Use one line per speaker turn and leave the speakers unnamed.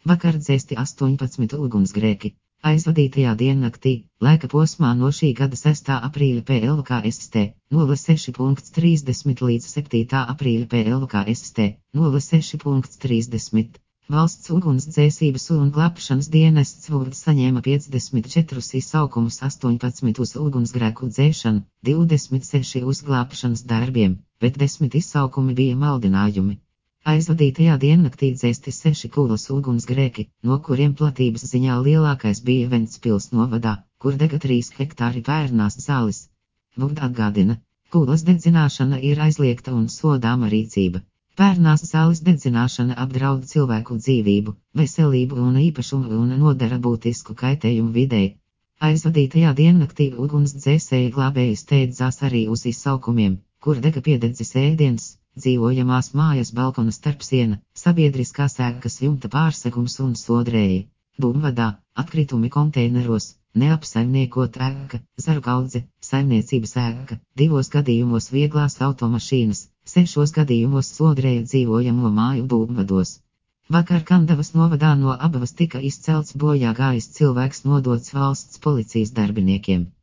Vakar dzēsti 18 ugunsgrēki. Aizvadītajā diennaktī, laika posmā no šī gada 6. aprīļa PLKST 06.30 līdz 7. aprīļa PLKST 06.30. Valsts ugunsdzēsības un glābšanas dienests VURD saņēma 54 izsaukumus 18 uz ugunsgrēku dzēšanu, 26 uz glābšanas darbiem, bet 10 izsaukumi bija maldinājumi. Aizvadītajā diennaktī dzēsti 6 kūlas ugunsgrēki, no kuriem platības ziņā lielākais bija Ventspils novadā, kur dega 3 hektāri pērnās zāles. VURD atgādina, kūlas dedzināšana ir aizliegta un sodāma rīcība. Pērnās zāles dedzināšana apdraud cilvēku dzīvību, veselību un īpašumu un nodara būtisku kaitējumu videi. Aizvadītajā diennaktī ugunsdzēsēji glābēji steidzās arī uz izsaukumiem, kur dega piededzis ēdiens, dzīvojamās mājas balkona starpsiena, sabiedriskās ēkas jumta pārsegums un sodrēji. Dūmvadā, atkritumi konteineros, neapsaimniekot ēka, zaru kaudze, saimniecības ēka, 2 gadījumos vieglās automašīnas, 6 gadījumos sodrēja dzīvojamo māju Dūmvados. Vakar Kandavas novadā no Abavas tika izcelts bojā gājis cilvēks nodots valsts policijas darbiniekiem.